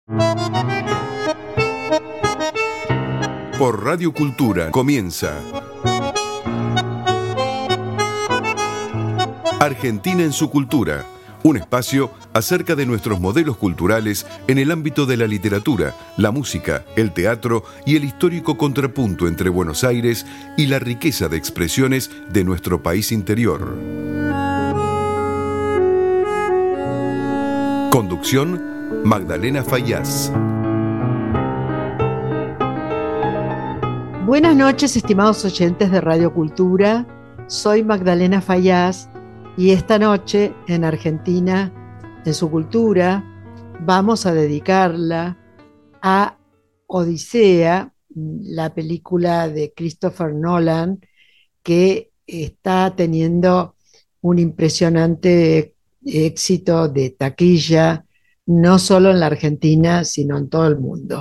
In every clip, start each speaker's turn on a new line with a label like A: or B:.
A: Por Radio Cultura comienza Argentina en su cultura, un espacio acerca de nuestros modelos culturales en el ámbito de la literatura, la música, el teatro y el histórico contrapunto entre Buenos Aires y la riqueza de expresiones de nuestro país interior. Conducción, Magdalena Fayaz.
B: Buenas noches, estimados oyentes de Radio Cultura. Soy Magdalena Fayaz y esta noche en Argentina, en su cultura, vamos a dedicarla a Odisea, la película de Christopher Nolan, que está teniendo un impresionante éxito de taquilla, no solo en la Argentina, sino en todo el mundo.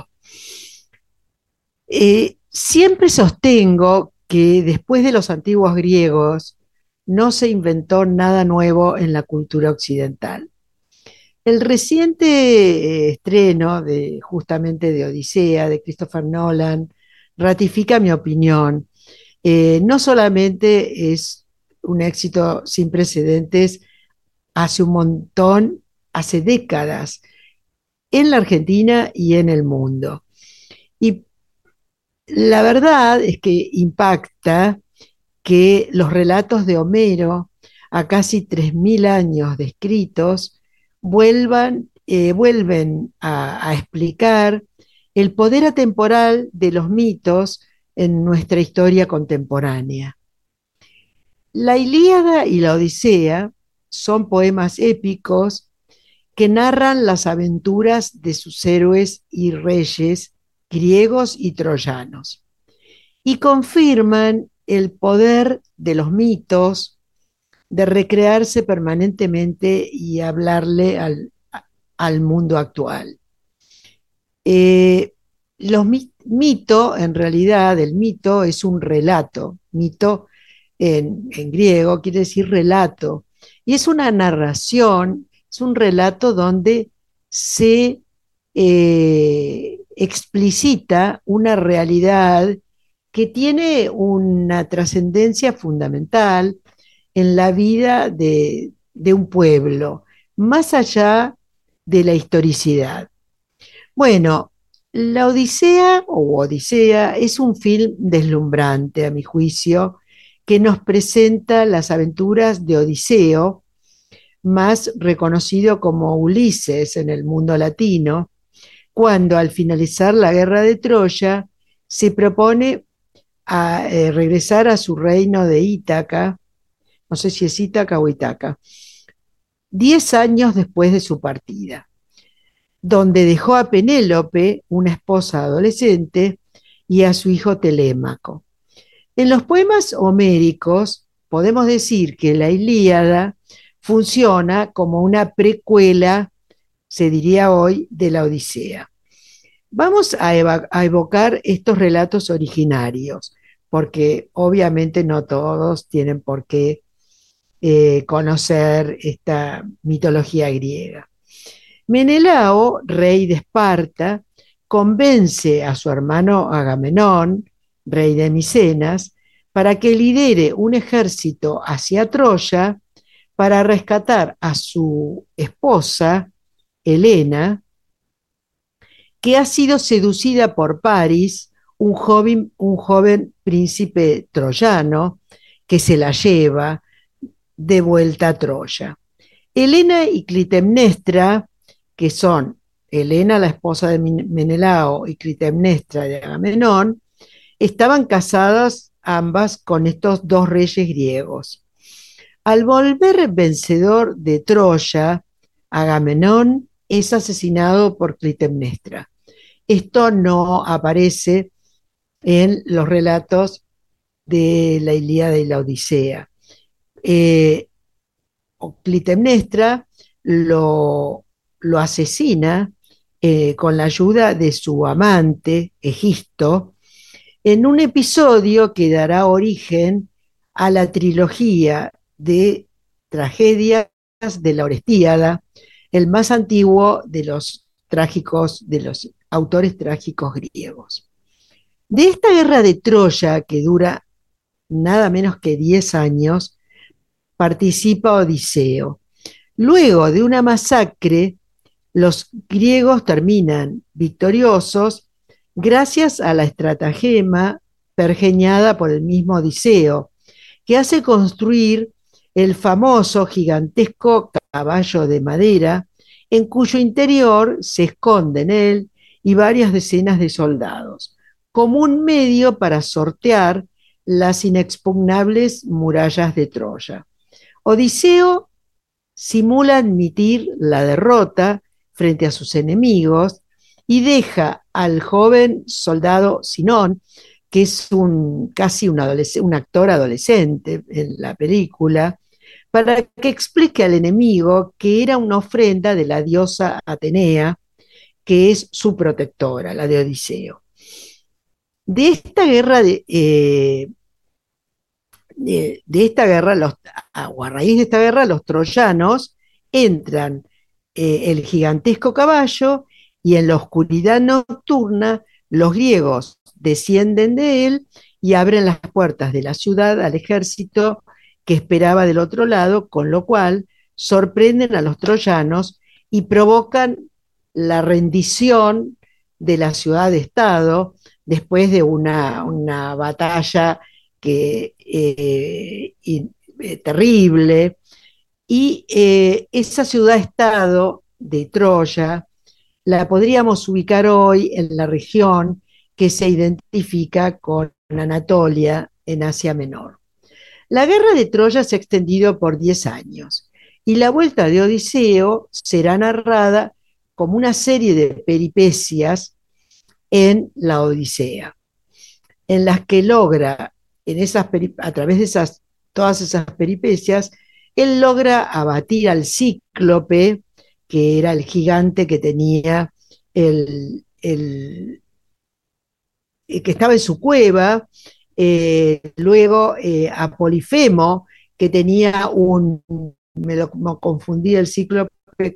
B: Siempre sostengo que después de los antiguos griegos no se inventó nada nuevo en la cultura occidental. El reciente estreno justamente de Odisea, de Christopher Nolan, ratifica mi opinión. No solamente es un éxito sin precedentes hace décadas, en la Argentina y en el mundo. Y la verdad es que impacta que los relatos de Homero, a casi 3.000 años de escritos, vuelven a explicar el poder atemporal de los mitos en nuestra historia contemporánea. La Ilíada y la Odisea son poemas épicos que narran las aventuras de sus héroes y reyes griegos y troyanos, y confirman el poder de los mitos de recrearse permanentemente y hablarle al mundo actual. En realidad, el mito es un relato. Mito en griego quiere decir relato, y es una narración, es un relato donde se explicita una realidad que tiene una trascendencia fundamental en la vida de un pueblo, más allá de la historicidad. Bueno, la Odisea es un film deslumbrante, a mi juicio, que nos presenta las aventuras de Odiseo, más reconocido como Ulises en el mundo latino, cuando al finalizar la guerra de Troya se propone regresar a su reino de Ítaca, no sé si es Ítaca o Itaca, 10 años después de su partida, donde dejó a Penélope, una esposa adolescente, y a su hijo Telémaco. En los poemas homéricos podemos decir que la Ilíada funciona como una precuela, se diría hoy, de la Odisea. Vamos a evocar estos relatos originarios, porque obviamente no todos tienen por qué conocer esta mitología griega. Menelao, rey de Esparta, convence a su hermano Agamenón, rey de Micenas, para que lidere un ejército hacia Troya para rescatar a su esposa, Helena, que ha sido seducida por Paris, un joven príncipe troyano, que se la lleva de vuelta a Troya. Helena y Clitemnestra, que son Helena, la esposa de Menelao, y Clitemnestra de Agamenón, estaban casadas ambas con estos dos reyes griegos. Al volver vencedor de Troya, Agamenón es asesinado por Clitemnestra. Esto no aparece en los relatos de la Ilíada y la Odisea. Clitemnestra lo asesina con la ayuda de su amante, Egisto, en un episodio que dará origen a la trilogía de tragedias de la Orestiada, el más antiguo de los trágicos, de los autores trágicos griegos. De esta guerra de Troya, que dura nada menos que 10 años, participa Odiseo. Luego de una masacre, los griegos terminan victoriosos gracias a la estratagema pergeñada por el mismo Odiseo, que hace construir el famoso gigantesco caballo de madera, en cuyo interior se esconden él y varias decenas de soldados, como un medio para sortear las inexpugnables murallas de Troya. Odiseo simula admitir la derrota frente a sus enemigos y deja al joven soldado Sinón, que es casi un actor adolescente en la película, para que explique al enemigo que era una ofrenda de la diosa Atenea, que es su protectora, la de Odiseo. De esta guerra, de esta guerra, o a raíz de esta guerra, los troyanos entran el gigantesco caballo y en la oscuridad nocturna los griegos descienden de él y abren las puertas de la ciudad al ejército que esperaba del otro lado, con lo cual sorprenden a los troyanos y provocan la rendición de la ciudad-estado después de una batalla que, terrible. Y esa ciudad-estado de Troya la podríamos ubicar hoy en la región que se identifica con Anatolia en Asia Menor. La guerra de Troya se ha extendido por 10 años y la vuelta de Odiseo será narrada como una serie de peripecias en la Odisea, en las que logra, a través de todas esas peripecias, él logra abatir al cíclope, que era el gigante que tenía que estaba en su cueva, luego a Polifemo, que tenía me confundí el cíclope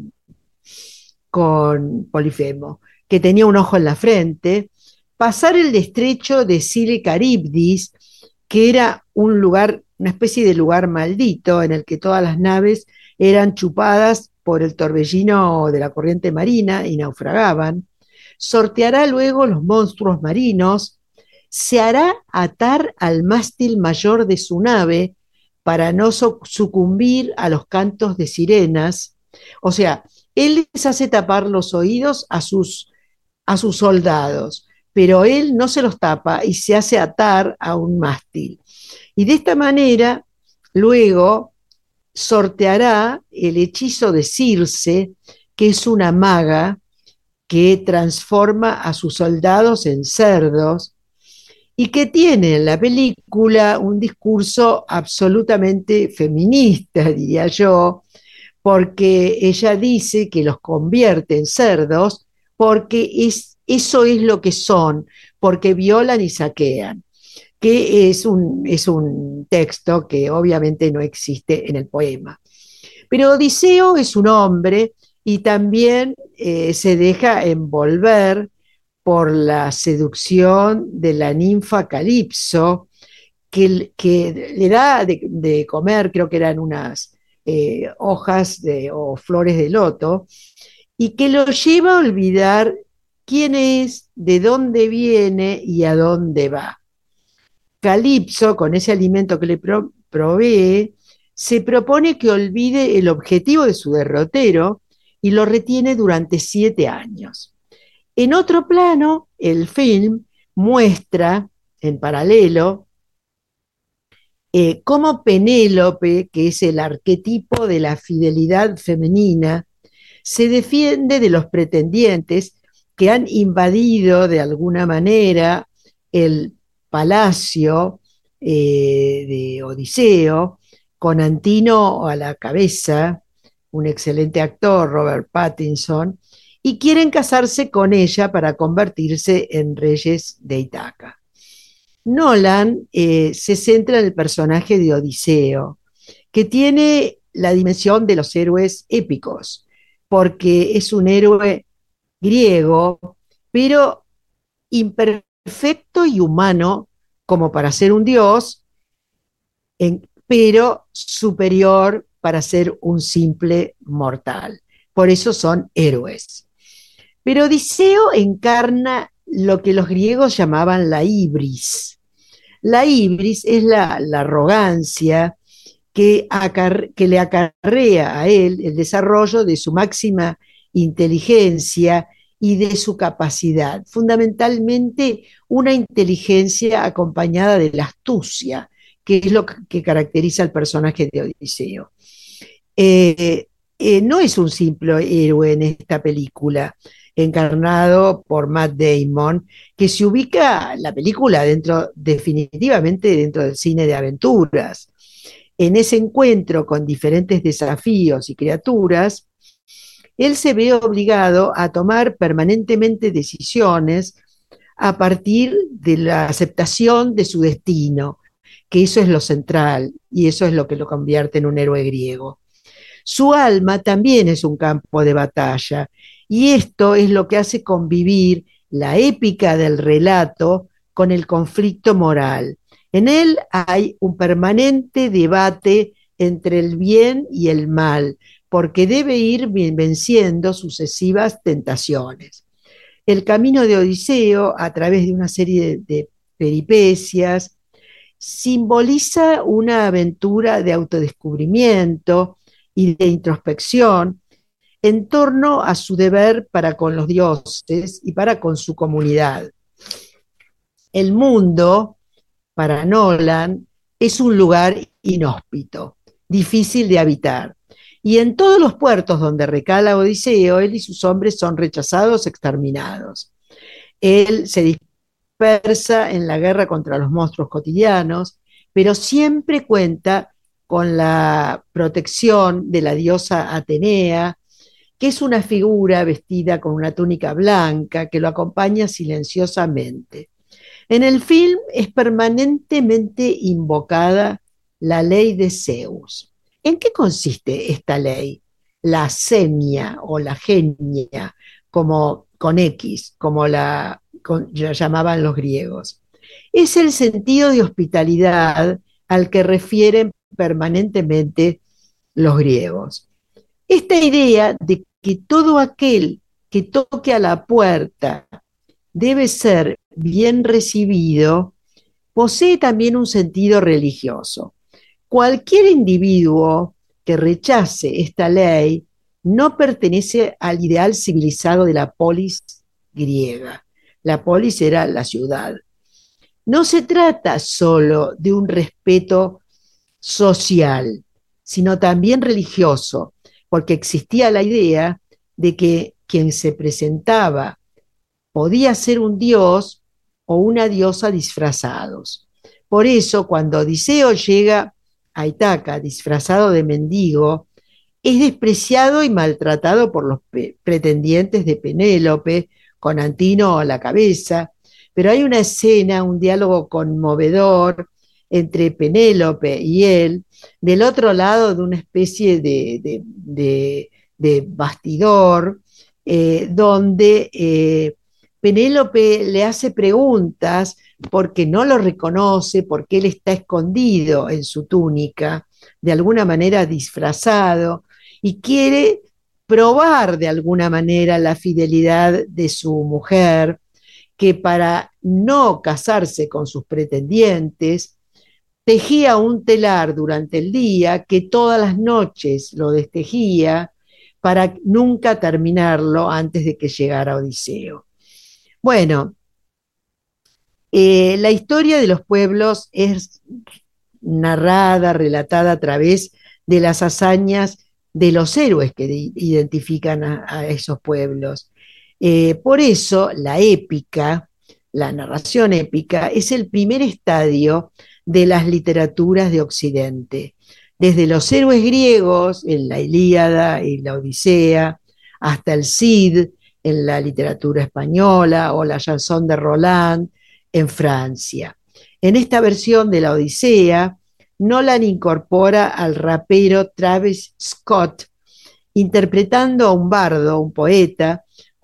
B: con Polifemo, que tenía un ojo en la frente, pasar el estrecho de Scile Charybdis, que era un lugar, una especie de lugar maldito en el que todas las naves eran chupadas por el torbellino de la corriente marina y naufragaban. Sorteará luego los monstruos marinos, se hará atar al mástil mayor de su nave para no sucumbir a los cantos de sirenas. O sea, él les hace tapar los oídos a sus soldados, pero él no se los tapa y se hace atar a un mástil. Y de esta manera, luego sorteará el hechizo de Circe, que es una maga que transforma a sus soldados en cerdos y que tiene en la película un discurso absolutamente feminista, diría yo, porque ella dice que los convierte en cerdos porque eso es lo que son, porque violan y saquean, que es un texto que obviamente no existe en el poema. Pero Odiseo es un hombre y también se deja envolver por la seducción de la ninfa Calipso, que le da de comer, creo que eran unas hojas o flores de loto, y que lo lleva a olvidar quién es, de dónde viene y a dónde va. Calipso, con ese alimento que le provee, se propone que olvide el objetivo de su derrotero y lo retiene durante 7 años. En otro plano, el film muestra, en paralelo, cómo Penélope, que es el arquetipo de la fidelidad femenina, se defiende de los pretendientes que han invadido de alguna manera el palacio de Odiseo, con Antino a la cabeza, un excelente actor, Robert Pattinson, y quieren casarse con ella para convertirse en reyes de Ítaca. Nolan se centra en el personaje de Odiseo, que tiene la dimensión de los héroes épicos, porque es un héroe griego, pero imperfecto y humano como para ser un dios, pero superior para ser un simple mortal. Por eso son héroes. Pero Odiseo encarna lo que los griegos llamaban la ibris. La ibris es la arrogancia que le acarrea a él el desarrollo de su máxima inteligencia y de su capacidad, fundamentalmente una inteligencia acompañada de la astucia, que es lo que caracteriza al personaje de Odiseo. Eh, no es un simple héroe en esta película, encarnado por Matt Damon, que se ubica la película definitivamente dentro del cine de aventuras. En ese encuentro con diferentes desafíos y criaturas, él se ve obligado a tomar permanentemente decisiones a partir de la aceptación de su destino, que eso es lo central y eso es lo que lo convierte en un héroe griego. Su alma también es un campo de batalla y esto es lo que hace convivir la épica del relato con el conflicto moral. En él hay un permanente debate entre el bien y el mal, porque debe ir venciendo sucesivas tentaciones. El camino de Odiseo, a través de una serie de peripecias, simboliza una aventura de autodescubrimiento y de introspección en torno a su deber para con los dioses y para con su comunidad. El mundo, para Nolan, es un lugar inhóspito, difícil de habitar. Y en todos los puertos donde recala Odiseo, él y sus hombres son rechazados, exterminados. Él se dispersa en la guerra contra los monstruos cotidianos, pero siempre cuenta con la protección de la diosa Atenea, que es una figura vestida con una túnica blanca que lo acompaña silenciosamente. En el film es permanentemente invocada la ley de Zeus. ¿En qué consiste esta ley? La semia o la genia, como con X, como la llamaban los griegos. Es el sentido de hospitalidad al que refieren permanentemente los griegos. Esta idea de que todo aquel que toque a la puerta debe ser bien recibido posee también un sentido religioso. Cualquier individuo que rechace esta ley no pertenece al ideal civilizado de la polis griega. La polis era la ciudad. No se trata solo de un respeto social, sino también religioso, porque existía la idea de que quien se presentaba podía ser un dios o una diosa disfrazados. Por eso, cuando Odiseo llega a Ítaca disfrazado de mendigo, es despreciado y maltratado por los pretendientes de Penélope, con Antino a la cabeza, pero hay una escena, un diálogo conmovedor entre Penélope y él, del otro lado de una especie de bastidor, donde Penélope le hace preguntas porque no lo reconoce, porque él está escondido en su túnica, de alguna manera disfrazado, y quiere probar de alguna manera la fidelidad de su mujer, que para no casarse con sus pretendientes, tejía un telar durante el día que todas las noches lo destejía para nunca terminarlo antes de que llegara Odiseo. Bueno, la historia de los pueblos es narrada, relatada a través de las hazañas de los héroes que identifican a esos pueblos. Por eso la épica, la narración épica, es el primer estadio de las literaturas de Occidente. Desde los héroes griegos, en la Ilíada y la Odisea, hasta el Cid en la literatura española o la Chanson de Roland en Francia. En esta versión de la Odisea, Nolan incorpora al rapero Travis Scott, interpretando a un bardo, un poeta,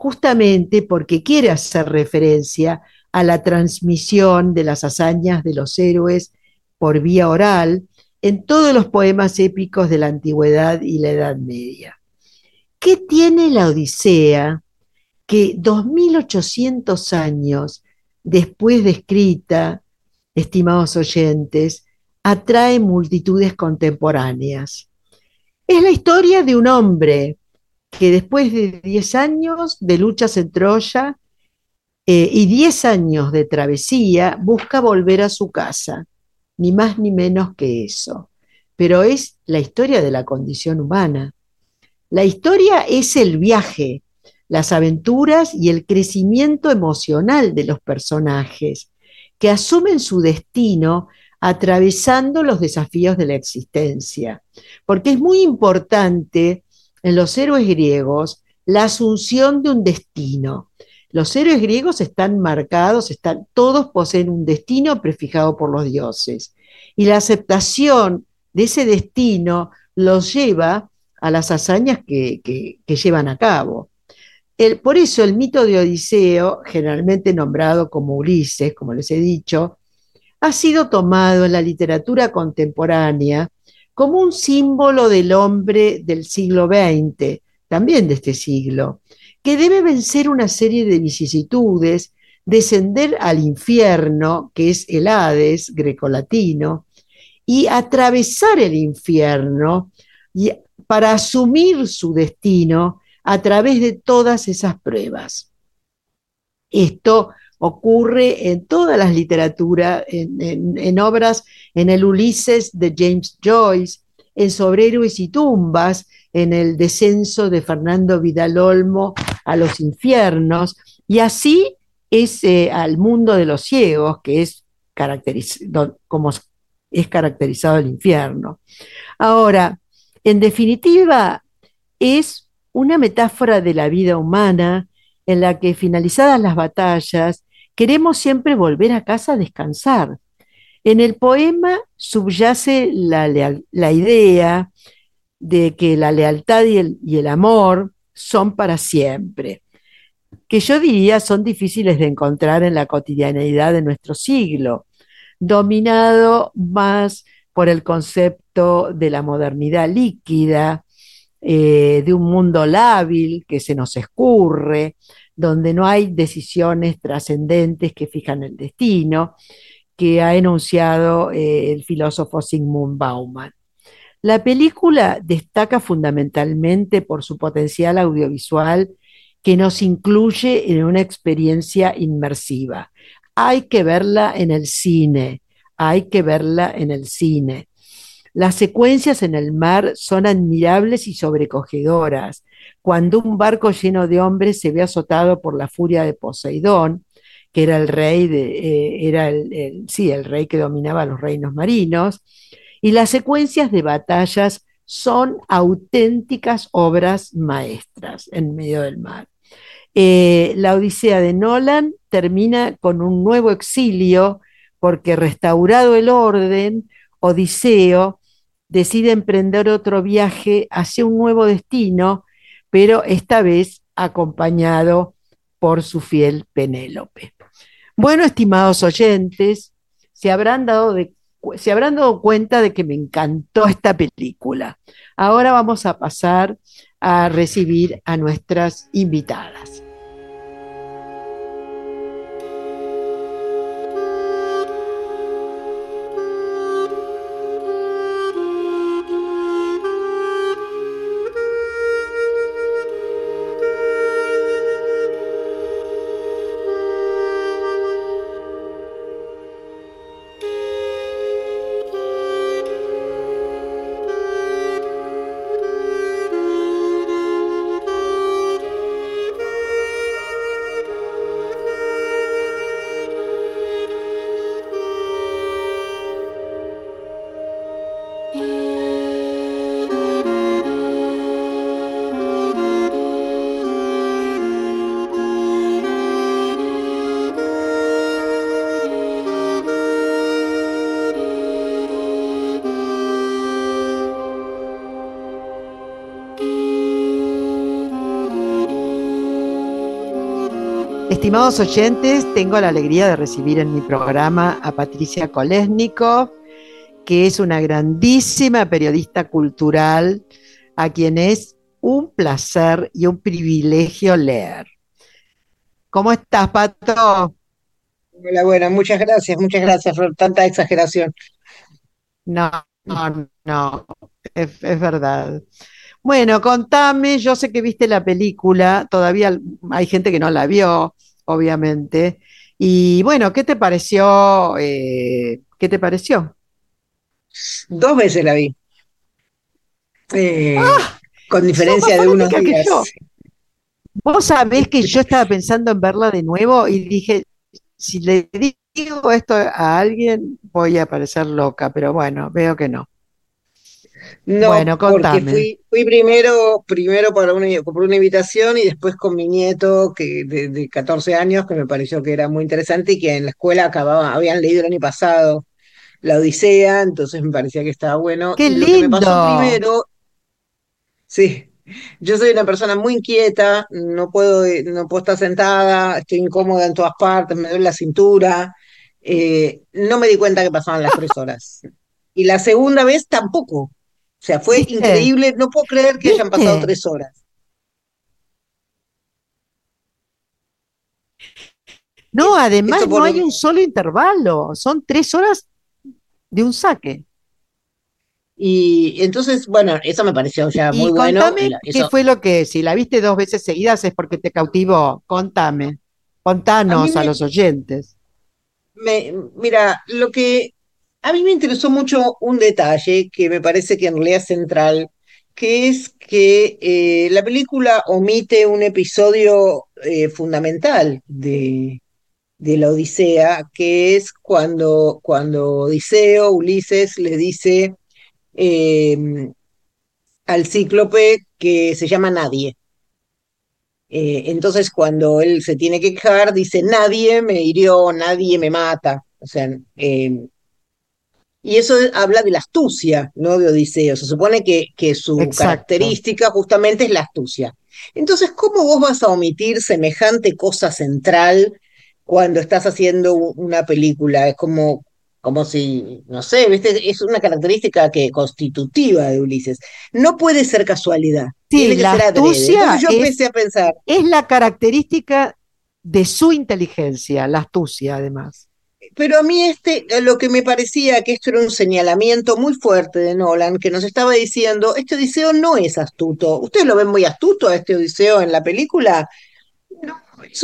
B: justamente porque quiere hacer referencia a la transmisión de las hazañas de los héroes por vía oral en todos los poemas épicos de la antigüedad y la Edad Media. ¿Qué tiene la Odisea que 2800 años después de escrita, estimados oyentes, atrae multitudes contemporáneas? Es la historia de un hombre que después de 10 años de luchas en Troya y 10 años de travesía, busca volver a su casa, ni más ni menos que eso. Pero es la historia de la condición humana. La historia es el viaje, las aventuras y el crecimiento emocional de los personajes, que asumen su destino atravesando los desafíos de la existencia. Porque es muy importante en los héroes griegos la asunción de un destino. Los héroes griegos están marcados, todos poseen un destino prefijado por los dioses. Y la aceptación de ese destino los lleva a las hazañas que llevan a cabo. Por eso el mito de Odiseo, generalmente nombrado como Ulises, como les he dicho, ha sido tomado en la literatura contemporánea como un símbolo del hombre del siglo XX, también de este siglo, que debe vencer una serie de vicisitudes, descender al infierno, que es el Hades grecolatino, y atravesar el infierno y para asumir su destino a través de todas esas pruebas. Esto ocurre en todas las literaturas, en obras, en el Ulises de James Joyce, en Sobre héroes y tumbas, en el descenso de Fernando Vidal Olmo a los infiernos, y así es al mundo de los ciegos, que es como es caracterizado el infierno. Ahora, en definitiva, es una metáfora de la vida humana en la que, finalizadas las batallas, queremos siempre volver a casa a descansar. En el poema subyace la idea de que la lealtad y el amor son para siempre, que yo diría son difíciles de encontrar en la cotidianeidad de nuestro siglo, dominado más por el concepto de la modernidad líquida, de un mundo lábil que se nos escurre, donde no hay decisiones trascendentes que fijan el destino, que ha enunciado el filósofo Zygmunt Bauman. La película destaca fundamentalmente por su potencial audiovisual que nos incluye en una experiencia inmersiva. Hay que verla en el cine, hay que verla en el cine. Las secuencias en el mar son admirables y sobrecogedoras. Cuando un barco lleno de hombres se ve azotado por la furia de Poseidón, que era el rey, sí, el rey que dominaba los reinos marinos, y las secuencias de batallas son auténticas obras maestras en medio del mar. La Odisea de Nolan termina con un nuevo exilio porque, restaurado el orden, Odiseo decide emprender otro viaje hacia un nuevo destino, pero esta vez acompañado por su fiel Penélope. Bueno, estimados oyentes, se habrán dado cuenta de que me encantó esta película. Ahora vamos a pasar a recibir a nuestras invitadas. Estimados oyentes, tengo la alegría de recibir en mi programa a Patricia Kolesnikov, que es una grandísima periodista cultural, a quien es un placer y un privilegio leer. ¿Cómo estás, Pato?
C: Hola, bueno, muchas gracias por tanta exageración.
B: No, no, no, es verdad. Bueno, contame, yo sé que viste la película, todavía hay gente que no la vio, obviamente. Y bueno, ¿qué te pareció? ¿Qué te pareció?
C: Dos veces la vi, eh, con
B: Sos más
C: diferencia de unos
B: fanática que
C: días.
B: yo. Vos sabés que yo estaba pensando en verla de nuevo y dije, si le digo esto a alguien, voy a parecer loca, pero bueno, veo que no.
C: No,
B: Bueno,
C: porque
B: contame.
C: fui primero por una invitación y después con mi nieto de 14 años, que me pareció que era muy interesante y que en la escuela habían leído el año pasado La Odisea, entonces me parecía que estaba bueno.
B: ¡Qué
C: Y lo que me pasó
B: lindo!
C: primero, sí, yo soy una persona muy inquieta, no puedo estar sentada, estoy incómoda en todas partes, me duele la cintura. No me di cuenta que pasaban las 3 horas. Y la segunda vez tampoco. O sea, fue
B: ¿Viste?
C: increíble, no puedo creer que hayan pasado
B: ¿Viste?
C: 3 horas.
B: No, además
C: Esto
B: no
C: por un...
B: hay un solo intervalo, son 3 horas de un saque.
C: Y entonces, bueno, eso me pareció ya muy
B: Y
C: bueno.
B: contame qué fue lo que, si la viste 2 veces seguidas es porque te cautivó. Contame,
C: A mí
B: contanos a los oyentes.
C: mira, lo que a mí me interesó mucho un detalle que me parece que en realidad es central, que es que la película omite un episodio fundamental de la Odisea, que es cuando Odiseo, Ulises, le dice eh, al cíclope que se llama Nadie. Entonces, cuando él se tiene que quejar, dice, nadie me hirió, nadie me mata. O sea, y eso habla de la astucia, ¿no? De Odiseo. Se supone que su
B: Exacto.
C: característica justamente es la astucia. Entonces, ¿cómo vos vas a omitir semejante cosa central cuando estás haciendo una película? Es como si, no sé, ¿viste? Es una característica constitutiva de Ulises. No puede ser casualidad,
B: Sí,
C: tiene que
B: la
C: ser adrede. Entonces
B: astucia
C: yo empecé a pensar,
B: es la característica de su inteligencia, la astucia además.
C: pero a mí lo que me parecía que esto era un señalamiento muy fuerte de Nolan, que nos estaba diciendo, este Odiseo no es astuto. ¿Ustedes lo ven muy astuto a este Odiseo en la película? No,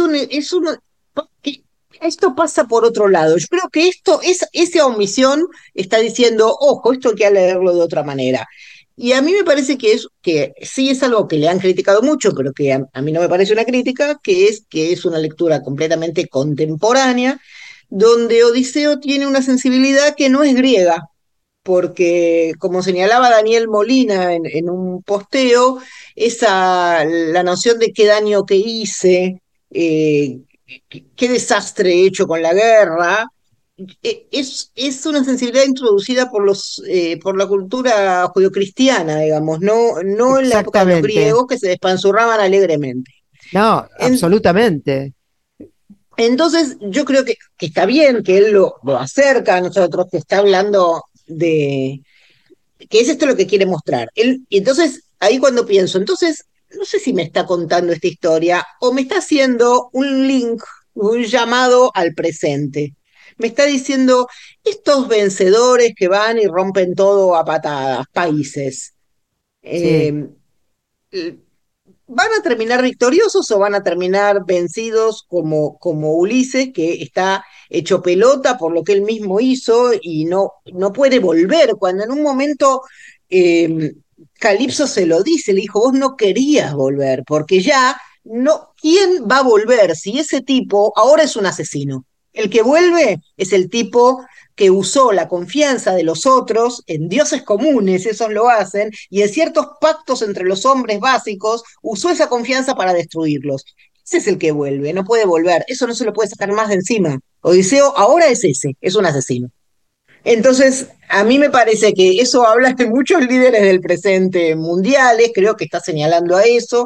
C: que esto pasa por otro lado. Yo creo que esa omisión está diciendo, ojo, esto hay que leerlo de otra manera. Y a mí me parece que sí es algo que le han criticado mucho, pero que a mí no me parece una crítica, que es una lectura completamente contemporánea, donde Odiseo tiene una sensibilidad que no es griega, porque como señalaba Daniel Molina en un posteo, la noción de qué daño que hice, qué desastre he hecho con la guerra, es una sensibilidad introducida por la cultura judeocristiana, digamos, no en la época de los
B: Exactamente.
C: griegos que se despanzurraban alegremente.
B: No,
C: En-
B: absolutamente.
C: entonces, yo creo que está bien que él lo acerca a nosotros, que está hablando que es esto lo que quiere mostrar. Y entonces, ahí cuando pienso, entonces, no sé si me está contando esta historia o me está haciendo un link, un llamado al presente. Me está diciendo, estos vencedores que van y rompen todo a patadas, países,
B: Sí,
C: eh, ¿van a terminar victoriosos o van a terminar vencidos como Ulises, que está hecho pelota por lo que él mismo hizo y no puede volver? Cuando en un momento eh, Calipso se lo dice, le dijo, vos no querías volver, porque ya no, ¿quién va a volver si ese tipo ahora es un asesino? El que vuelve es el tipo que usó la confianza de los otros en dioses comunes, esos lo hacen, y en ciertos pactos entre los hombres básicos, usó esa confianza para destruirlos. Ese es el que vuelve, no puede volver, eso no se lo puede sacar más de encima. Odiseo ahora es ese, es un asesino. Entonces, a mí me parece que eso habla de muchos líderes del presente mundiales, creo que está señalando a eso,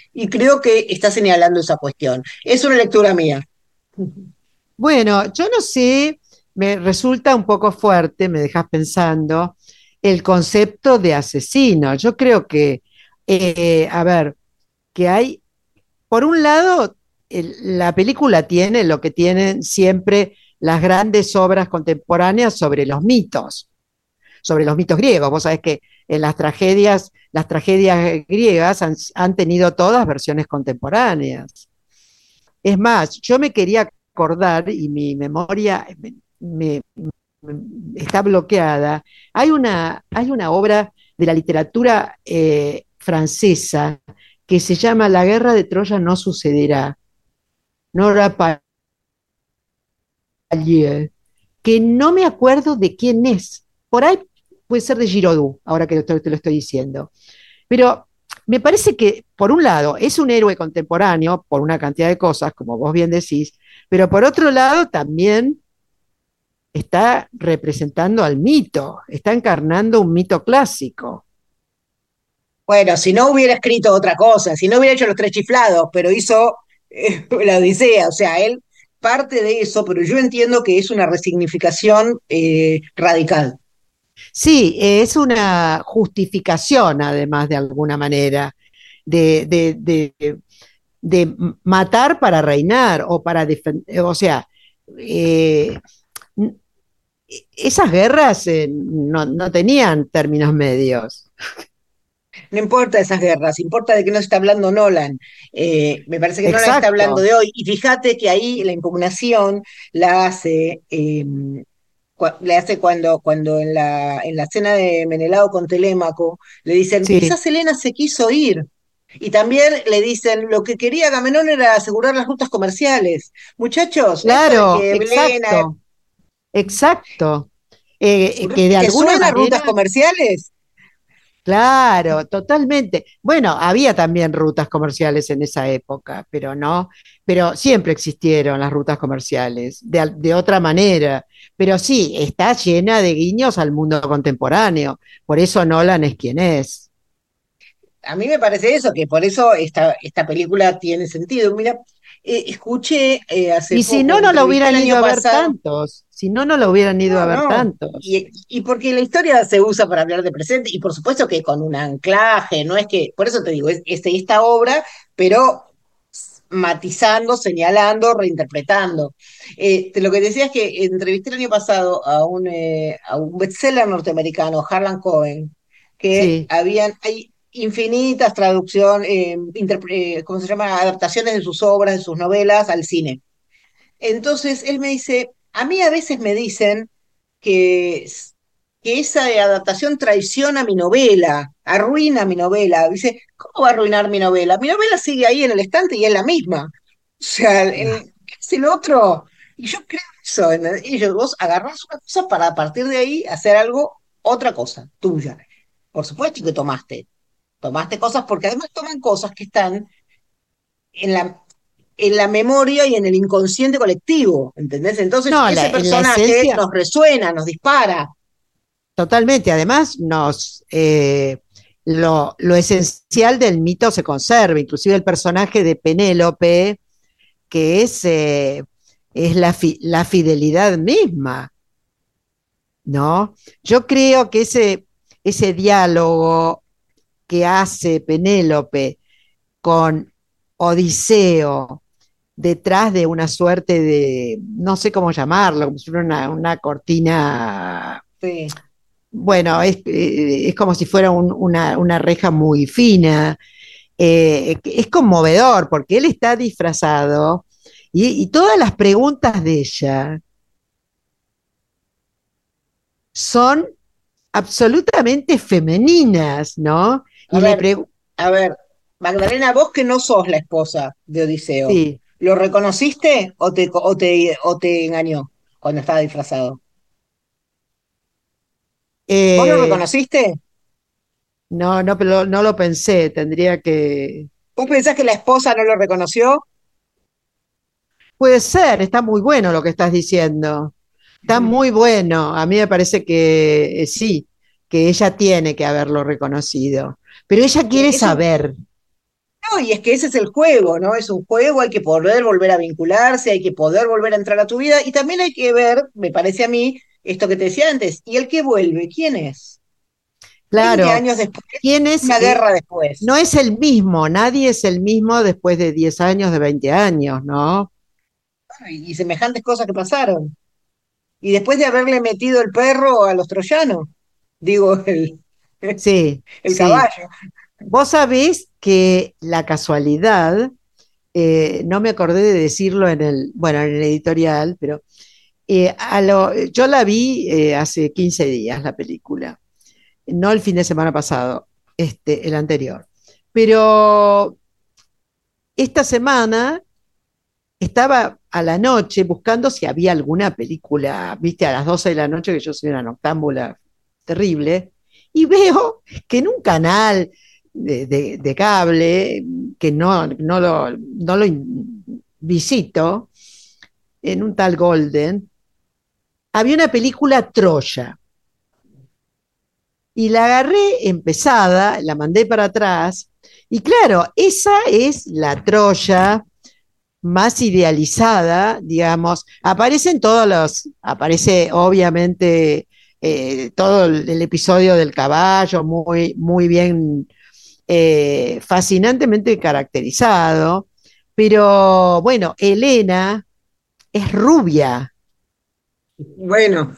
C: y creo que está señalando esa cuestión. Es una lectura mía.
B: Bueno, yo no sé, me resulta un poco fuerte, me dejas pensando, el concepto de asesino. Yo creo que, a ver, que hay, por un lado, la película tiene lo que tienen siempre las grandes obras contemporáneas sobre los mitos griegos. Vos sabés que en las tragedias griegas han tenido todas versiones contemporáneas. Es más, yo me quería acordar y mi memoria me- está bloqueada. Hay una obra de la literatura francesa que se llama La guerra de Troya no sucederá, Nora Pallier, que no me acuerdo de quién es. Por ahí puede ser de Giraudoux, ahora que te lo estoy diciendo. Pero me parece que, por un lado, es un héroe contemporáneo por una cantidad de cosas, como vos bien decís, pero por otro lado también está representando al mito, está encarnando un mito clásico.
C: Bueno, si no hubiera escrito otra cosa, si no hubiera hecho los tres chiflados, pero hizo la Odisea, o sea, él parte de eso, pero yo entiendo que es una resignificación radical.
B: Sí, es una justificación, además, de alguna manera, de, de, de, de matar para reinar o para defender, o sea, eh, esas guerras no tenían términos medios.
C: No importa esas guerras, importa de qué nos está hablando Nolan. Me parece que Nolan está hablando
B: Exacto,
C: de hoy. Y fíjate que ahí la impugnación la hace, le hace cuando en la escena de Menelao con Telémaco le dicen,
B: sí,
C: quizás Helena se quiso ir. Y también le dicen, lo que quería Agamenón era asegurar las rutas comerciales. Muchachos, esto de
B: claro,
C: que Helena,
B: exacto, exacto. Que de
C: ¿te
B: alguna
C: suena rutas
B: manera,
C: comerciales?
B: claro, totalmente. Bueno, había también rutas comerciales en esa época, pero no, pero siempre existieron las rutas comerciales, de otra manera. Pero sí, está llena de guiños al mundo contemporáneo. Por eso Nolan es quien es.
C: A mí me parece eso, que por eso esta película tiene sentido. Mira, escuché hace
B: Y si
C: poco,
B: no, no lo
C: entrevisté el
B: hubieran ido
C: año
B: a ver
C: pasado,
B: tantos. Si no, no lo hubieran ido a
C: no,
B: ver
C: no,
B: tantos.
C: y porque la historia se usa para hablar de presente, y por supuesto que con un anclaje, no es que, por eso te digo, es esta obra, pero matizando, señalando, reinterpretando. Lo que decía es que entrevisté el año pasado a un bestseller norteamericano, Harlan Coben, que
B: Sí,
C: hay infinitas traducciones, ¿cómo se llama? Adaptaciones de sus obras, de sus novelas al cine. Entonces él me dice, a mí a veces me dicen que, que esa adaptación traiciona mi novela, arruina mi novela. Dice, ¿cómo va a arruinar mi novela? Mi novela sigue ahí en el estante y es la misma. O sea, ¿qué es el otro? Y yo creo eso. Ellos, vos agarrás una cosa para a partir de ahí hacer algo, otra cosa, tuya. Por supuesto que tomaste cosas porque además toman cosas que están en en la memoria y en el inconsciente colectivo, ¿entendés? Entonces
B: no,
C: ese
B: en la
C: personaje
B: esencia,
C: nos resuena, nos dispara.
B: totalmente. Además, lo esencial del mito se conserva, inclusive el personaje de Penélope, que es la fidelidad misma, ¿no? Yo creo que ese diálogo que hace Penélope con Odiseo detrás de una suerte de, no sé cómo llamarlo, como si fuera una cortina,
C: Sí.
B: bueno, es como si fuera una reja muy fina, es conmovedor porque él está disfrazado y todas las preguntas de ella son absolutamente femeninas, ¿no?
C: A
B: Y le
C: ver,
B: pregunto,
C: a ver, Magdalena, vos que no sos la esposa de Odiseo,
B: sí,
C: ¿lo reconociste o te engañó cuando estaba disfrazado? ¿Vos lo
B: eh,
C: reconociste?
B: no, no, pero no lo pensé, tendría que...
C: ¿Vos pensás que la esposa no lo reconoció?
B: Puede ser, está muy bueno lo que estás diciendo. Está muy bueno. A mí me parece que sí, que ella tiene que haberlo reconocido. Pero ella quiere
C: Es un,
B: saber.
C: No, y es que ese es el juego, ¿no? Es un juego, hay que poder volver a vincularse, hay que poder volver a entrar a tu vida y también hay que ver, me parece a mí, esto que te decía antes, ¿y el que vuelve? ¿Quién es? 20
B: Claro,
C: años después,
B: ¿quién es?
C: una guerra después.
B: No es el mismo, nadie es el mismo después de 10 años, de 20 años, ¿no?
C: Bueno, y semejantes cosas que pasaron. Y después de haberle metido el perro a los troyanos, digo,
B: Sí,
C: el
B: sí.
C: caballo.
B: Vos sabés que la casualidad, no me acordé de decirlo bueno, en el editorial, pero yo la vi hace 15 días, la película, no el fin de semana pasado, el anterior. Pero esta semana estaba a la noche buscando si había alguna película, viste, a las 12 de la noche, que yo soy una noctámbula terrible, y veo que en un canal de cable, que no lo visito, en un tal Golden, había una película Troya. Y la agarré empezada, la mandé para atrás, y claro, esa es la Troya más idealizada, digamos, aparece obviamente todo el episodio del caballo muy, muy bien, fascinantemente caracterizado, pero bueno, Helena es rubia
C: Bueno,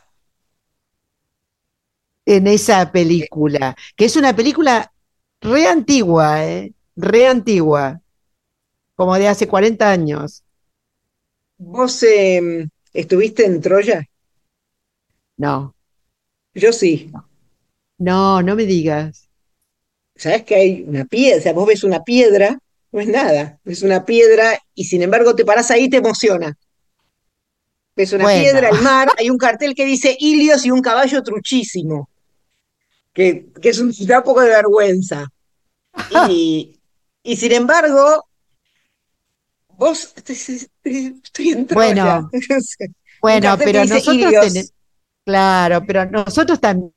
B: en esa película, que es una película re antigua, re antigua, como de hace 40 años.
C: vos estuviste en Troya,
B: No,
C: yo sí.
B: no, no me digas.
C: Sabés que hay una piedra, o sea, vos ves una piedra, no es nada, es una piedra y sin embargo te parás ahí y te emociona. Ves una
B: Bueno,
C: piedra, el mar, hay un cartel que dice Ilios y un caballo truchísimo, que es da un poco de vergüenza. Y, y sin embargo, vos, estoy en Troya,
B: bueno,
C: un
B: bueno,
C: cartel que
B: pero
C: dice
B: nosotros tenemos,
C: Ilios.
B: claro, pero nosotros también,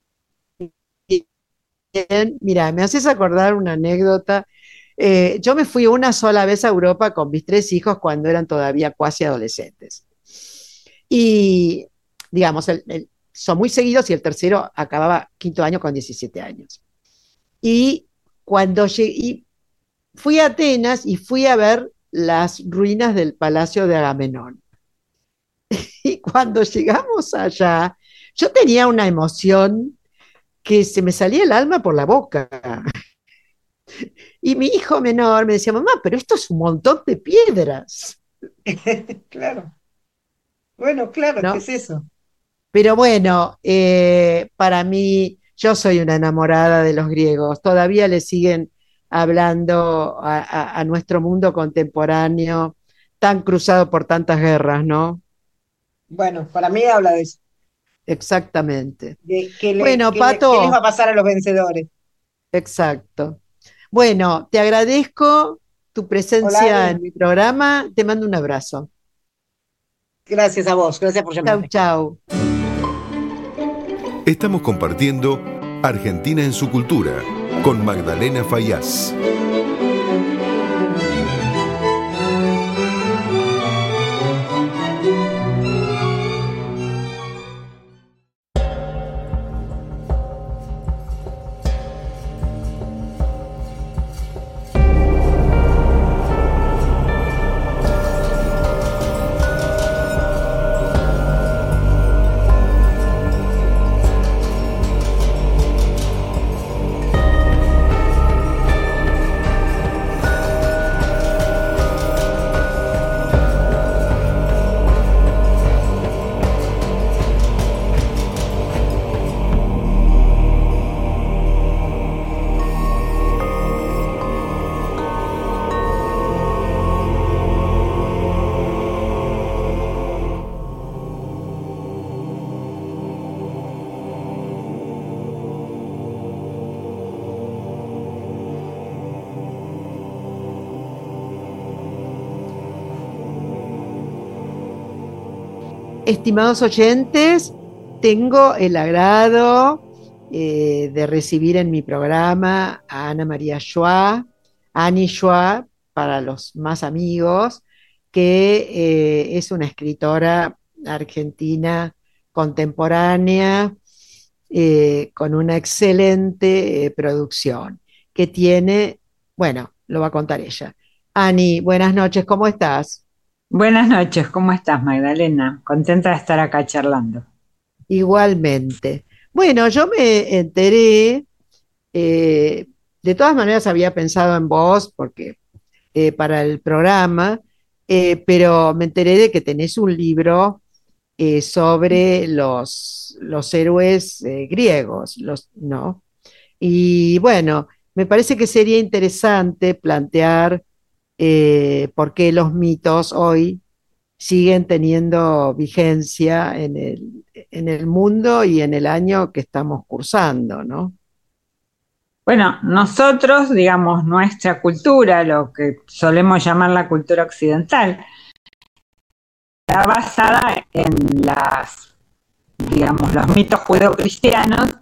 B: mira, me haces acordar una anécdota. Yo me fui una sola vez a Europa con mis tres hijos cuando eran todavía cuasi adolescentes. Y, digamos, son muy seguidos y el tercero acababa quinto año con 17 años. Y cuando llegué, fui a Atenas y fui a ver las ruinas del Palacio de Agamenón. Y cuando llegamos allá, yo tenía una emoción que se me salía el alma por la boca. Y mi hijo menor me decía, mamá, pero esto es un montón de piedras,
C: Claro, bueno, claro, ¿qué
B: ¿no?
C: es eso?
B: Pero bueno, para mí, yo soy una enamorada de los griegos. Todavía le siguen hablando a nuestro mundo contemporáneo, tan cruzado por tantas guerras, ¿no?
C: Bueno, para mí habla de eso,
B: Exactamente.
C: de
B: Bueno,
C: qué les va a
B: Pato,
C: pasar a los vencedores.
B: exacto. Bueno, te agradezco tu
C: Hola,
B: presencia en
C: Ani.
B: mi programa. Te mando un abrazo.
C: Gracias a vos, gracias por
B: Chau,
C: llamarme.
B: chau.
A: Estamos compartiendo Argentina en su cultura con Magdalena Fayaz.
B: Estimados oyentes, tengo el agrado de recibir en mi programa a Ana María Schwa, Annie Schwab, para los más amigos, que es una escritora argentina contemporánea con una excelente producción, que tiene, bueno, lo va a contar ella. Ani, buenas noches, ¿cómo estás?
D: Buenas noches, ¿cómo estás, Magdalena? Contenta de estar acá charlando.
B: Igualmente. Bueno, yo me enteré, eh, de todas maneras había pensado en vos, porque para el programa, pero me enteré de que tenés un libro sobre los héroes griegos, ¿no? Y bueno, me parece que sería interesante plantear por qué los mitos hoy siguen teniendo vigencia en el mundo y en el año que estamos cursando, ¿no?
D: Bueno, nosotros, digamos, nuestra cultura, lo que solemos llamar la cultura occidental, está basada en digamos, los mitos judeocristianos.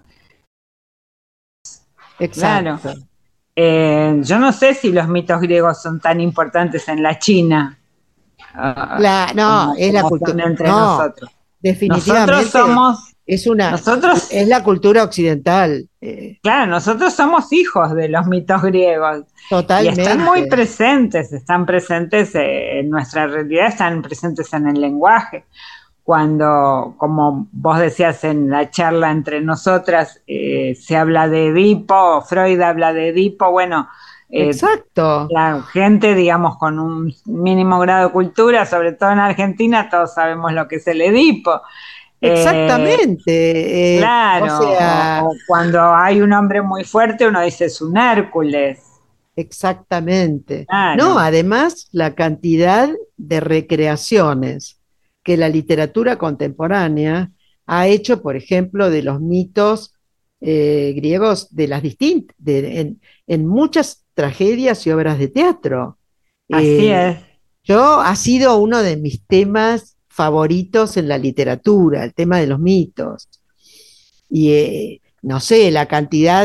D: Claro.
B: Exacto.
D: Yo no sé si los mitos griegos son tan importantes en la China
B: No, es la
D: como son
B: cultura.
D: entre
B: No,
D: nosotros.
B: definitivamente
D: Nosotros,
B: es la cultura occidental,
D: claro, nosotros somos hijos de los mitos griegos y
B: totalmente.
D: están presentes en nuestra realidad, están presentes en el lenguaje. Cuando, como vos decías en la charla entre nosotras, se habla de Edipo, Freud habla de Edipo, bueno,
B: Exacto.
D: la gente, digamos, con un mínimo grado de cultura, sobre todo en Argentina, todos sabemos lo que es el Edipo.
B: Exactamente. O
D: Claro,
B: sea,
D: o cuando hay un hombre muy fuerte, uno dice es un Hércules.
B: exactamente. No,
D: Claro,
B: además la cantidad de recreaciones que la literatura contemporánea ha hecho, por ejemplo, de los mitos griegos, de las distintas, en muchas tragedias y obras de teatro.
D: así
B: Eh,
D: es.
B: yo ha sido uno de mis temas favoritos en la literatura, el tema de los mitos. Y no sé, la cantidad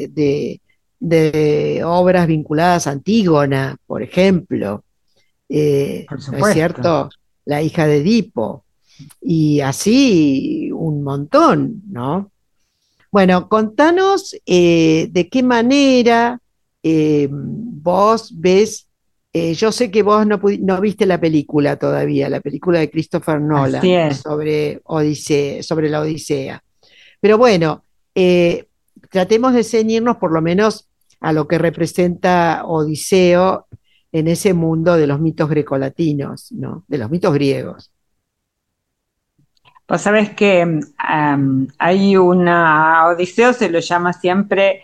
B: de obras vinculadas a Antígona, por ejemplo,
D: Por
B: ¿no es
D: supuesto.
B: cierto? La hija de Edipo, y así un montón, ¿no? Bueno, contanos de qué manera vos ves, yo sé que vos no viste la película todavía, la película de Christopher
D: Así
B: Nolan
D: es.
B: sobre Odisea, sobre la Odisea. Pero bueno, eh, tratemos de ceñirnos por lo menos a lo que representa Odiseo en ese mundo de los mitos grecolatinos, ¿no? De los mitos griegos.
D: Vos sabés que hay una, Odiseo se lo llama siempre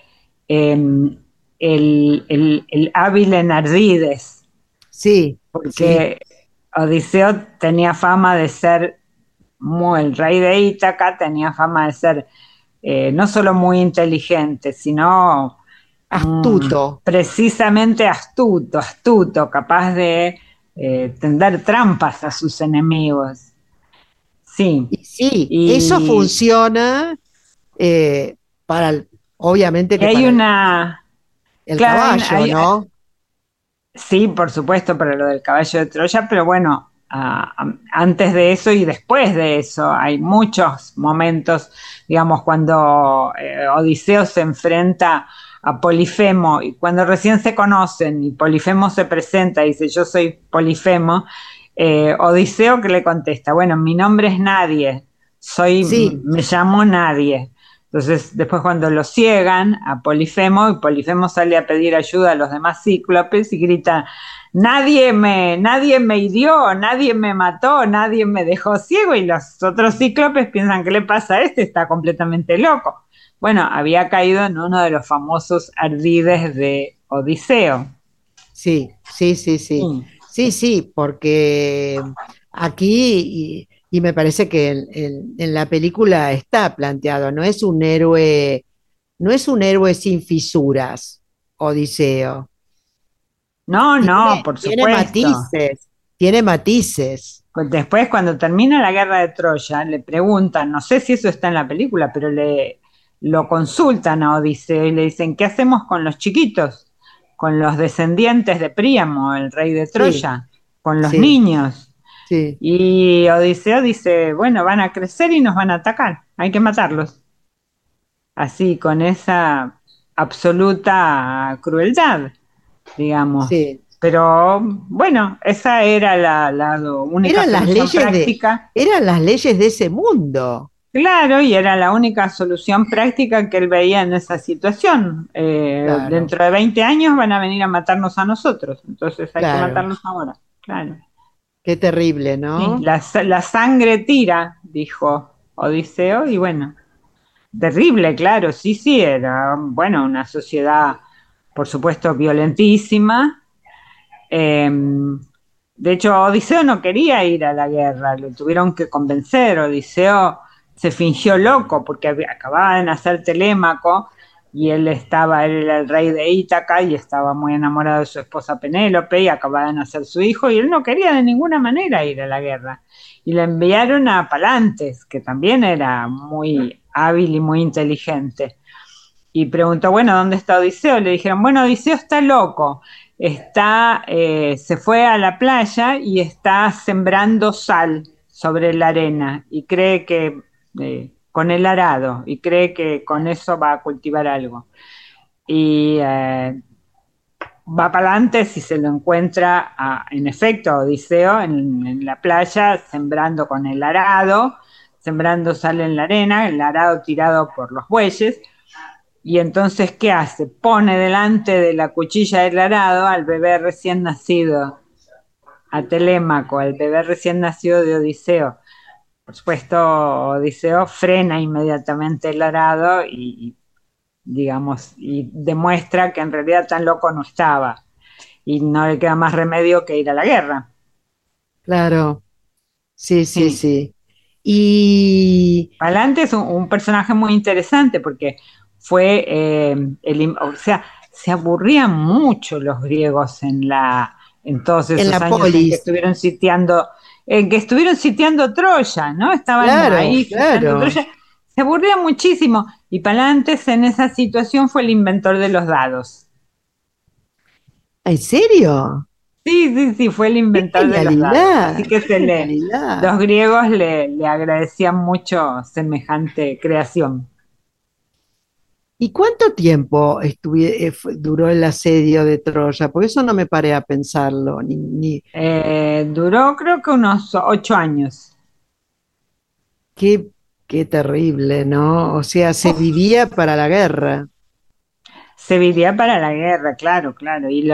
D: el hábil en ardides,
B: Sí, sí,
D: porque Odiseo tenía fama de ser, el rey de Ítaca tenía fama de ser no solo muy inteligente, sino
B: astuto.
D: precisamente astuto, capaz de tender trampas a sus enemigos. Sí,
B: Y sí, eso
D: y,
B: funciona eh, para, obviamente
D: y
B: que
D: hay
B: para
D: una,
B: el
D: claro,
B: caballo, ¿no?
D: sí, por supuesto, para lo del caballo de Troya, pero bueno, antes de eso y después de eso hay muchos momentos, digamos, cuando Odiseo se enfrenta a Polifemo y cuando recién se conocen y Polifemo se presenta y dice yo soy Polifemo, Odiseo que le contesta, bueno, mi nombre es Nadie,
B: Sí,
D: me llamo Nadie. Entonces, después cuando lo ciegan a Polifemo, y Polifemo sale a pedir ayuda a los demás cíclopes y grita, nadie me hirió, nadie me mató, nadie me dejó ciego, y los otros cíclopes piensan, ¿qué le pasa a este? Está completamente loco. Bueno, había caído en uno de los famosos ardides de Odiseo.
B: sí, sí, sí, sí.
D: Sí.
B: Sí, sí, porque aquí, y me parece que en la película está planteado, no es un héroe, no es un héroe sin fisuras, Odiseo.
D: No, no,
B: Tiene,
D: por
B: tiene
D: supuesto.
B: matices, tiene matices.
D: Pues después, cuando termina la guerra de Troya, le preguntan, no sé si eso está en la película, pero lo consultan a Odiseo y le dicen, ¿qué hacemos con los chiquitos? con los descendientes de Príamo, el rey de Troya, con los
B: sí,
D: niños.
B: sí.
D: Y Odiseo dice, bueno, van a crecer y nos van a atacar, hay que matarlos. Así, con esa absoluta crueldad, digamos.
B: Sí.
D: Pero bueno, esa era la única
B: Eran las
D: solución
B: leyes
D: práctica.
B: eran las leyes de ese mundo.
D: Claro, y era la única solución práctica que él veía en esa situación.
B: Claro,
D: Dentro de 20 años van a venir a matarnos a nosotros, entonces hay que
B: claro.
D: matarlos ahora. Claro.
B: Qué terrible,
D: Sí,
B: ¿no?
D: la sangre tira, dijo Odiseo, y bueno, terrible, claro, sí, sí, era, bueno, una sociedad, por supuesto, violentísima. Eh, de hecho, Odiseo no quería ir a la guerra, lo tuvieron que convencer. Odiseo se fingió loco porque acababa de nacer Telémaco y él era el rey de Ítaca y estaba muy enamorado de su esposa Penélope y acababa de nacer su hijo y él no quería de ninguna manera ir a la guerra. Y le enviaron a Palantes, que también era muy hábil y muy inteligente. Y preguntó, bueno, ¿dónde está Odiseo? Le dijeron, bueno, Odiseo está loco, se fue a la playa y está sembrando sal sobre la arena y cree que con el arado y cree que con eso va a cultivar algo. Y va para adelante si se lo encuentra, en efecto, Odiseo en la playa sembrando con el arado, sembrando sal en la arena, el arado tirado por los bueyes. Y entonces, ¿qué hace? Pone delante de la cuchilla del arado al bebé recién nacido, a Telémaco, al bebé recién nacido de Odiseo. Por supuesto, Odiseo frena inmediatamente el arado digamos, y demuestra que en realidad tan loco no estaba y no le queda más remedio que ir a la guerra.
B: Claro, sí, sí,
D: Sí.
B: sí. Y
D: Palante es un personaje muy interesante porque fue, o sea, se aburrían mucho los griegos en todos
B: en
D: esos
B: la
D: años
B: polis,
D: en que estuvieron sitiando Troya, ¿no? Estaban
B: claro,
D: ahí sitiando
B: claro.
D: Troya, se aburrían muchísimo y Palantes en esa situación fue el inventor de los dados.
B: ¿En serio?
D: Sí, sí, sí, fue el
B: ¡Qué
D: inventor de los dados. Así
B: genialidad!
D: que
B: ¡Qué genialidad!
D: los griegos le agradecían mucho semejante creación.
B: ¿Y cuánto tiempo duró el asedio de Troya? Porque eso no me paré a pensarlo,
D: Duró creo que unos 8 años.
B: qué, qué terrible, ¿no? O sea, se
D: Uf,
B: vivía para la guerra.
D: se vivía para la guerra, claro, claro. Y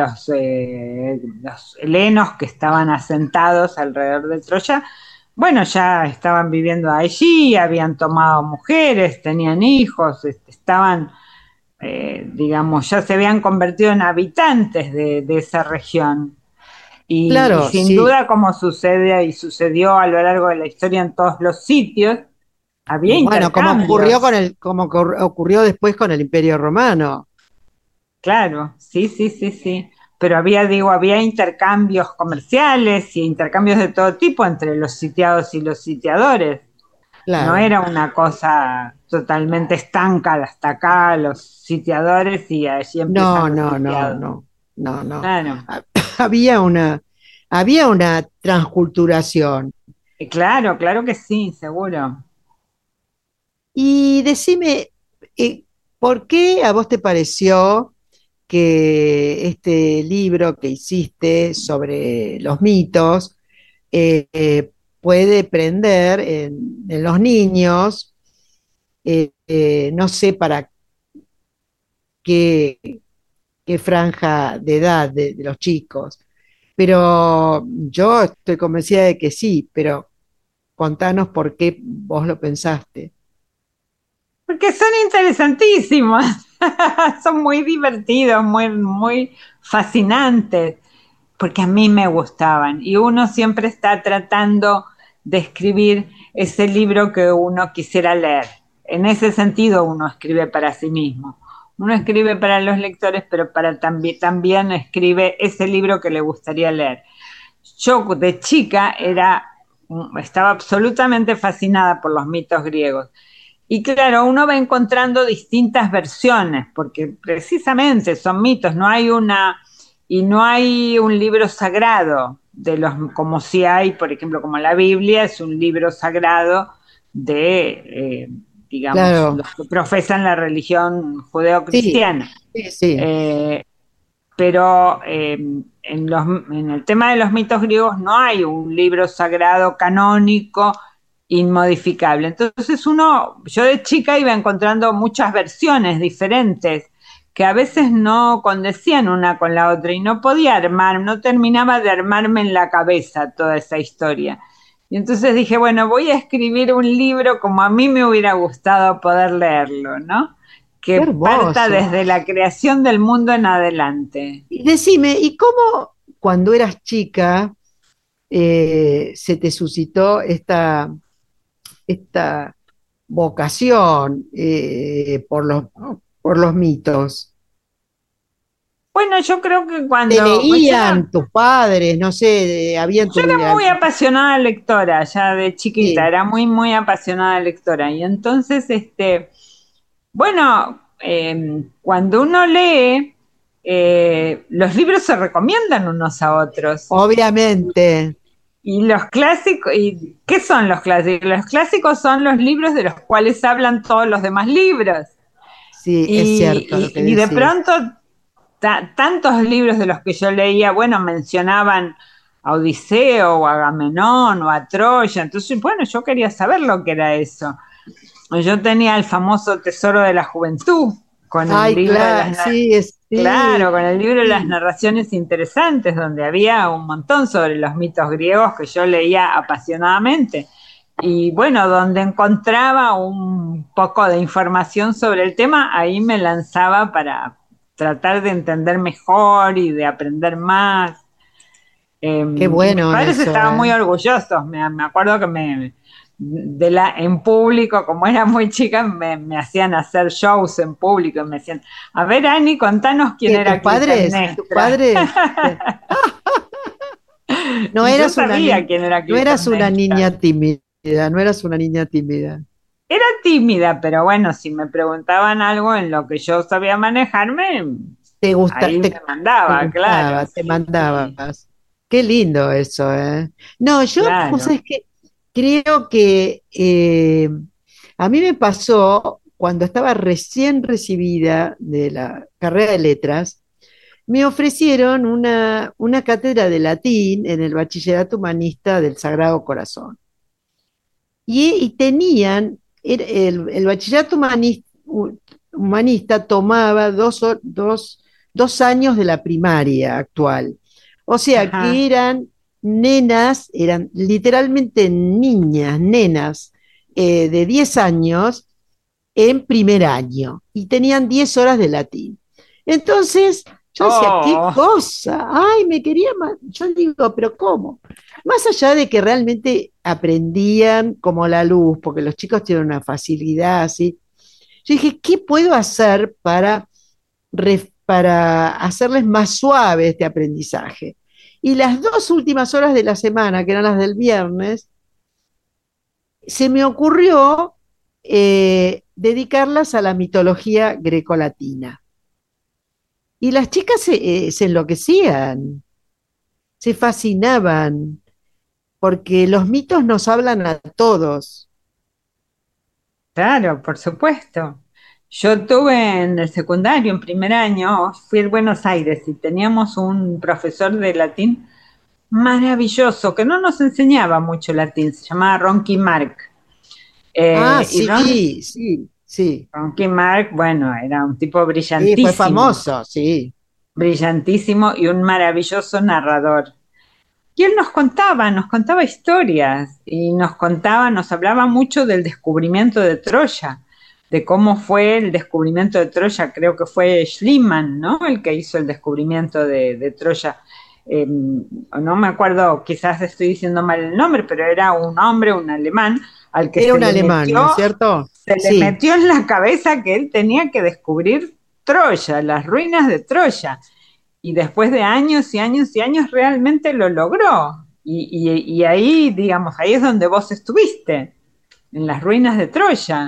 D: los helenos que estaban asentados alrededor de Troya, bueno, ya estaban viviendo allí, habían tomado mujeres, tenían hijos, estaban, digamos, ya se habían convertido en habitantes de esa región. Y
B: Claro,
D: sin
B: sí.
D: duda, como sucede y sucedió a lo largo de la historia en todos los sitios, había
B: Bueno,
D: intercambios.
B: ocurrió después con el Imperio Romano.
D: Claro, sí, sí, sí, sí. Pero había intercambios comerciales y intercambios de todo tipo entre los sitiados y los sitiadores. No
B: Claro.
D: era una cosa totalmente estanca de hasta acá, los sitiadores y allí
B: No,
D: empiezan los
B: no, no,
D: sitiados.
B: no, no, no.
D: Claro,
B: Había había una transculturación.
D: claro, claro que sí, seguro.
B: Y decime, ¿por qué a vos te pareció que este libro que hiciste sobre los mitos puede prender en los niños, no sé para qué, qué franja de edad de los chicos, pero yo estoy convencida de que sí, pero contanos por qué vos lo pensaste.
D: Porque son interesantísimos, son muy divertidos, muy, muy fascinantes, porque a mí me gustaban. Y uno siempre está tratando de escribir ese libro que uno quisiera leer. En ese sentido uno escribe para sí mismo. Uno escribe para los lectores, pero también escribe ese libro que le gustaría leer. Yo de chica estaba absolutamente fascinada por los mitos griegos Y claro, uno va encontrando distintas versiones, porque precisamente son mitos, no hay un libro sagrado de los, como si hay, por ejemplo, como la Biblia es un libro sagrado de, digamos,
B: Claro,
D: los que profesan la religión
B: sí,
D: judeocristiana.
B: sí, sí.
D: Eh, pero en el tema de los mitos griegos no hay un libro sagrado canónico inmodificable. Entonces yo de chica iba encontrando muchas versiones diferentes que a veces no condecían una con la otra y no podía no terminaba de armarme en la cabeza toda esa historia. Y entonces dije, bueno, voy a escribir un libro como a mí me hubiera gustado poder leerlo, ¿no?
B: Qué
D: Que parta
B: hermoso.
D: desde la creación del mundo en adelante.
B: Y decime, ¿y cómo cuando eras chica se te suscitó esta vocación por los mitos?
D: Bueno, yo creo que
B: ¿Te
D: cuando, pues
B: leían tus padres? No sé, había en
D: yo
B: tu
D: era
B: vida.
D: muy apasionada lectora, ya de chiquita,
B: Sí,
D: era muy, muy apasionada lectora. Y entonces, bueno, cuando uno lee, los libros se recomiendan unos a otros.
B: obviamente.
D: Y los clásicos, ¿y qué son los clásicos? Los clásicos son los libros de los cuales hablan todos los demás libros.
B: Sí, es cierto lo que
D: Y de
B: decís.
D: pronto tantos libros de los que yo leía, bueno, mencionaban a Odiseo o a Agamenón o a Troya, entonces, bueno, yo quería saber lo que era eso. Yo tenía el famoso Tesoro de la Juventud, con el
B: Ay,
D: libro de
B: claro, sí,
D: claro,
B: sí,
D: con el libro de las
B: sí.
D: narraciones interesantes, donde había un montón sobre los mitos griegos que yo leía apasionadamente. Y bueno, donde encontraba un poco de información sobre el tema, ahí me lanzaba para tratar de entender mejor y de aprender más.
B: Qué
D: Y mis
B: bueno
D: padres
B: eso,
D: estaban muy
B: ¿eh?
D: orgullosos. Me acuerdo que en público, como era muy chica, me hacían hacer shows en público y me decían, a ver, Ani, contanos quién
B: ¿Que
D: era
B: tus
D: Clitemnestra.
B: padres? No
D: Y yo
B: eras una
D: sabía
B: ni-
D: quién era
B: no eras una
D: Clitemnestra.
B: niña tímida, no eras una niña tímida.
D: Era tímida, pero bueno, si me preguntaban algo en lo que yo sabía manejarme,
B: Te gusta,
D: ahí me
B: te
D: mandaba, claro,
B: gustaba, te
D: sí, sí,
B: mandabas. Qué lindo eso, ¿eh? No, vos
D: claro.
B: sabés que creo que a mí me pasó cuando estaba recién recibida de la carrera de letras, me ofrecieron una cátedra de latín en el Bachillerato Humanista del Sagrado Corazón. Y tenían, el bachillerato humanista tomaba dos años de la primaria actual. O sea que
D: Ajá.
B: eran nenas, eran literalmente niñas, nenas de 10 años en primer año y tenían 10 horas de latín. Entonces, yo decía, qué
D: Oh,
B: cosa, ay, me quería más. Yo digo, pero ¿cómo? Más allá de que realmente aprendían como la luz, porque los chicos tienen una facilidad así, yo dije, ¿qué puedo hacer para hacerles más suave este aprendizaje? Y las dos últimas horas de la semana, que eran las del viernes, se me ocurrió dedicarlas a la mitología grecolatina. Y las chicas se enloquecían, se fascinaban, porque los mitos nos hablan a todos.
D: claro, por supuesto. Yo tuve en el secundario, en primer año, fui a Buenos Aires y teníamos un profesor de latín maravilloso que no nos enseñaba mucho latín, se llamaba Ronky Mark.
B: Ah,
D: Y
B: sí, sí, sí.
D: Ronky Mark, bueno, era un tipo
B: Sí, fue
D: brillantísimo,
B: famoso, sí.
D: brillantísimo y un maravilloso narrador. Y él nos contaba historias y nos hablaba mucho del descubrimiento de Troya, de cómo fue el descubrimiento de Troya, creo que fue Schliemann, ¿no? El que hizo el descubrimiento de Troya. No me acuerdo, quizás estoy diciendo mal el nombre, pero era un hombre, un alemán, al que
B: Era un alemán, ¿no es cierto?
D: se le
B: Sí.
D: metió en la cabeza que él tenía que descubrir Troya, las ruinas de Troya. Y después de años y años y años realmente lo logró. Y ahí, digamos, ahí es donde vos estuviste, en las ruinas de Troya.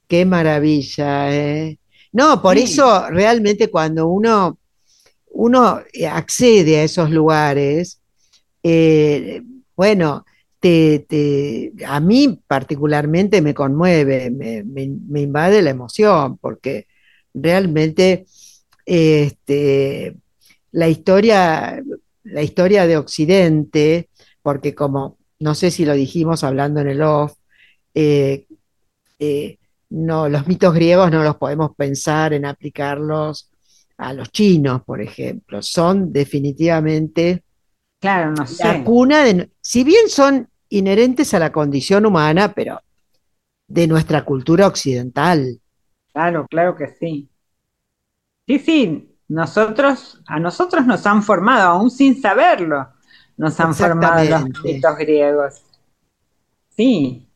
B: qué maravilla, ¿eh? No, por
D: Sí,
B: eso realmente cuando uno accede a esos lugares, eh, bueno, a mí particularmente me conmueve, me invade la emoción, porque realmente este, la historia, la historia de Occidente, porque como no sé si lo dijimos hablando en el off, eh, eh, no, los mitos griegos no los podemos pensar en aplicarlos a los chinos, por ejemplo. Son definitivamente
D: claro, no
B: la
D: sé.
B: cuna de, si bien son inherentes a la condición humana, pero de nuestra cultura occidental.
D: Claro, claro que sí. Sí, sí, a nosotros nos han formado, aún sin saberlo, nos han formado los
B: Exactamente.
D: mitos griegos. Sí,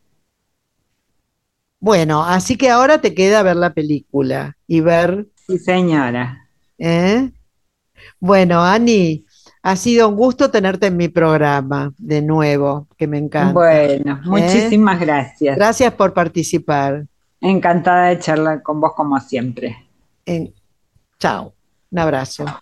B: Bueno, así que ahora te queda ver la película y ver,
D: sí, señora.
B: ¿eh? Bueno, Ani, ha sido un gusto tenerte en mi programa de nuevo, que me encanta,
D: Bueno,
B: ¿eh?
D: muchísimas gracias.
B: Gracias por participar.
D: Encantada de charlar con vos como siempre.
B: En, chao, un abrazo.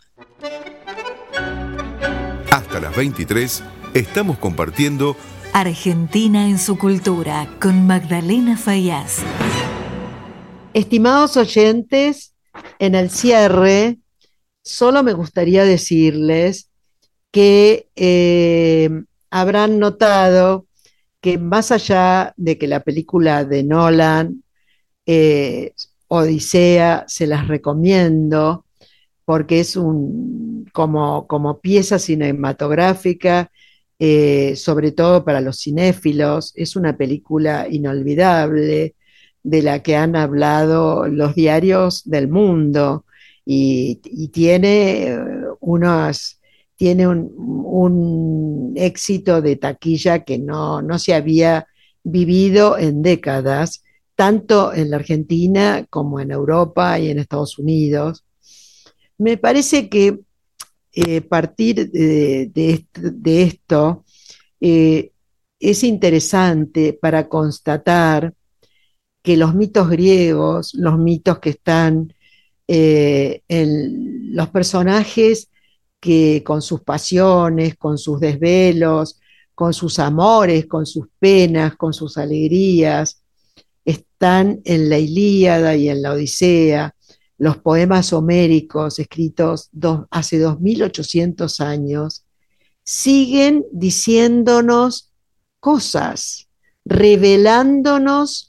A: Hasta las 23 estamos compartiendo
E: Argentina en su cultura con Magdalena Faíaz.
B: Estimados oyentes, en el cierre, solo me gustaría decirles que habrán notado que más allá de que la película de Nolan, eh, Odisea, se las recomiendo porque es como pieza cinematográfica, sobre todo para los cinéfilos, es una película inolvidable de la que han hablado los diarios del mundo y tiene tiene un éxito de taquilla que no se había vivido en décadas, tanto en la Argentina como en Europa y en Estados Unidos. Me parece que partir de esto eh, es interesante para constatar que los mitos griegos, los mitos que están en los personajes que con sus pasiones, con sus desvelos, con sus amores, con sus penas, con sus alegrías, están en la Ilíada y en la Odisea, los poemas homéricos escritos hace 2800 años, siguen diciéndonos cosas, revelándonos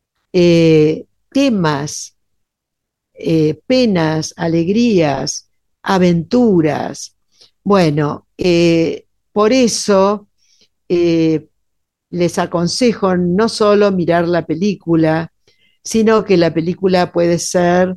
B: temas, penas, alegrías, aventuras. Bueno, por eso eh, les aconsejo no solo mirar la película, sino que la película puede ser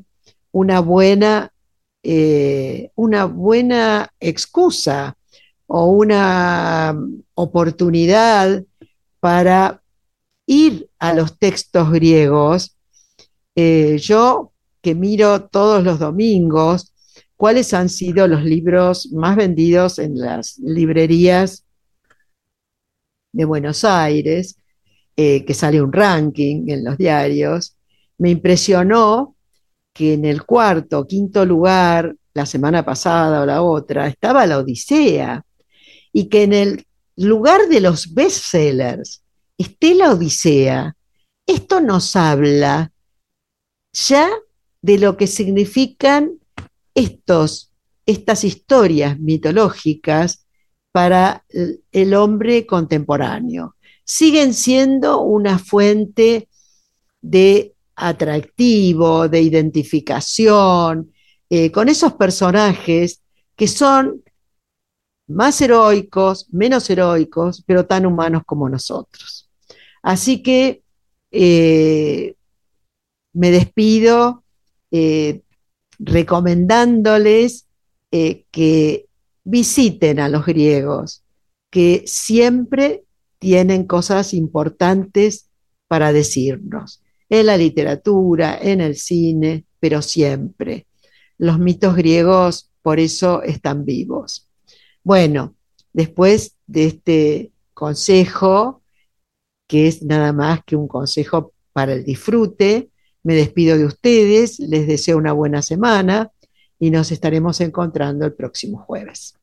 B: una buena excusa o una oportunidad para ir a los textos griegos. Yo que miro todos los domingos cuáles han sido los libros más vendidos en las librerías de Buenos Aires, que sale un ranking en los diarios, me impresionó que en el cuarto o quinto lugar, la semana pasada o la otra, estaba la Odisea, y que en el lugar de los bestsellers esté la Odisea. Esto nos habla ya de lo que significan estos, estas historias mitológicas para el hombre contemporáneo. Siguen siendo una fuente de atractivo, de identificación, con esos personajes que son más heroicos, menos heroicos, pero tan humanos como nosotros. Así que eh, me despido eh, recomendándoles que visiten a los griegos, que siempre tienen cosas importantes para decirnos, en la literatura, en el cine, pero siempre. Los mitos griegos por eso están vivos. Bueno, después de este consejo, que es nada más que un consejo para el disfrute, Me despido de ustedes, les deseo una buena semana y nos estaremos encontrando el próximo jueves.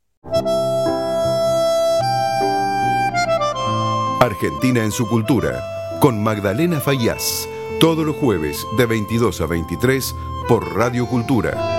A: Argentina en su cultura, con Magdalena Faíaz, todos los jueves de 22 a 23 por Radio Cultura.